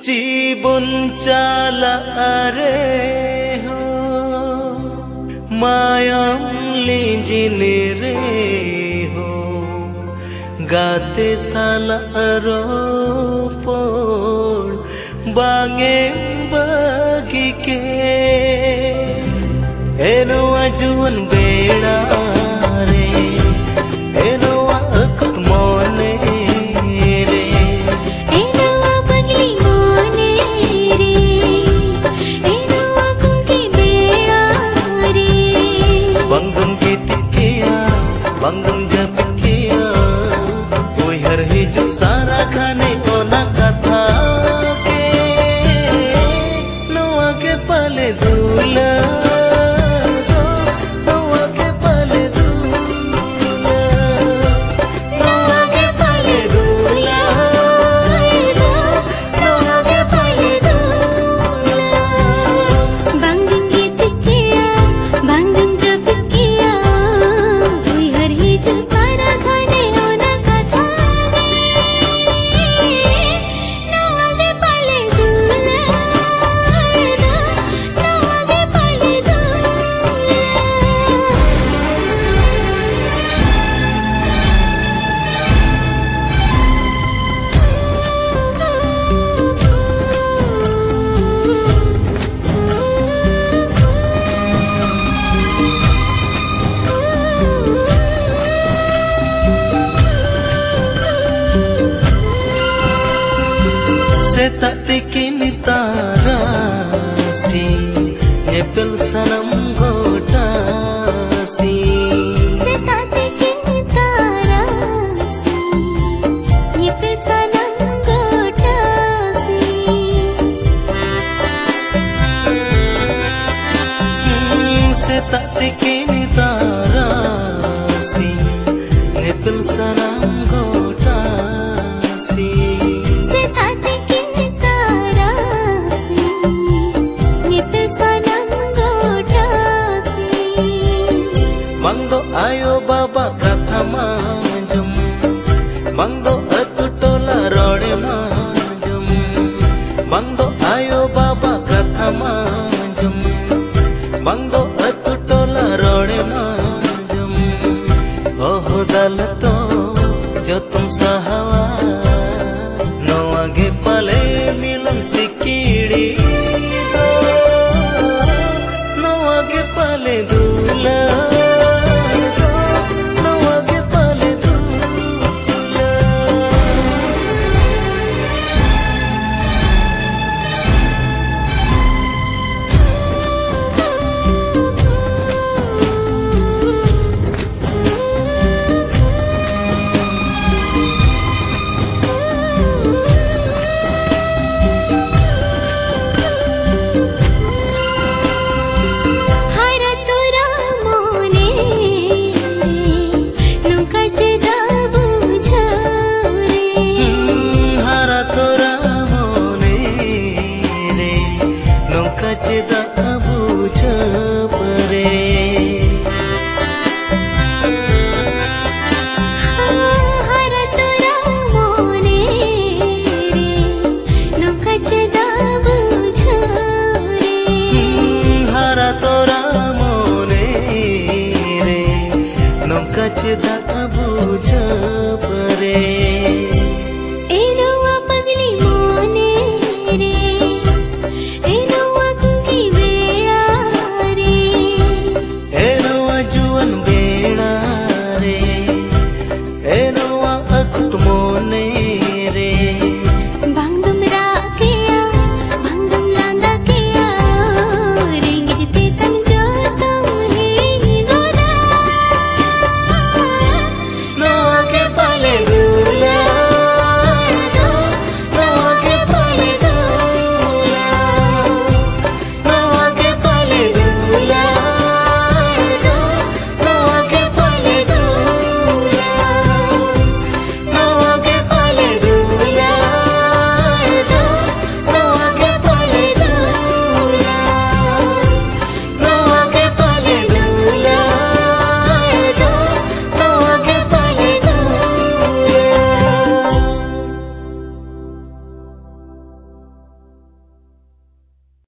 जीवन चाला रे हो मायाम लीजिने रे हो गाते साला रोपोर बांगे बगी के एनो आजुन बेड़ा रे एनो अकुत मोने रे एनो बंगली मोने रे एनो अकुंकी बेड़ा रे बंगम की तिकिया बंगम जपिकिया कोई हर हिजू सारा खाने ओना कथा के नवा के पाले दूला Setak bikin tarasi Nepel sanam godasi Setak bikin tarasi Nepel sanam godasi Setak bikin tarasi Nepel sanam godasi Mangdo ayo baba katha manjum Mangdo atu tola rode manjum Mangdo ayo baba katha manjum Mangdo atu tola rode manjum Oh dalato jotum sahawa No age pale milan sikidi No age pale dula